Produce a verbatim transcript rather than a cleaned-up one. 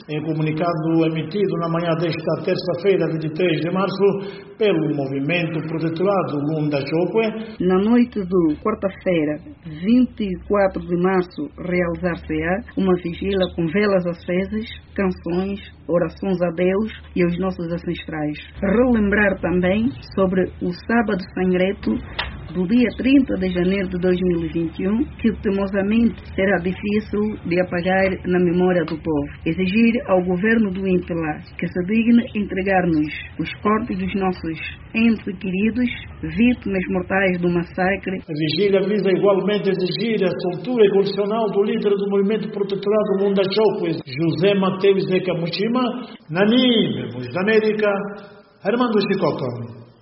Em comunicado emitido na manhã desta terça-feira, vinte e três de março, pelo Movimento Protetorado Lunda Chokwe, na noite de quarta-feira, vinte e quatro de março, realizar-se-á uma vigília com velas acesas, canções, orações a Deus e aos nossos ancestrais. Relembrar também sobre o Sábado Sangreto do dia trinta de janeiro de dois mil e vinte e um, que temosamente será difícil de apagar na memória do povo. Exigir ao governo do Intela que se digne entregar-nos os corpos dos nossos entes queridos, vítimas mortais do massacre. A vigília visa igualmente exigir a soltura incondicional do líder do Movimento Protetorado Lunda Chokwe, José Mateus Zeca Mushima, Nani, Memos da América, Armando Chicoca.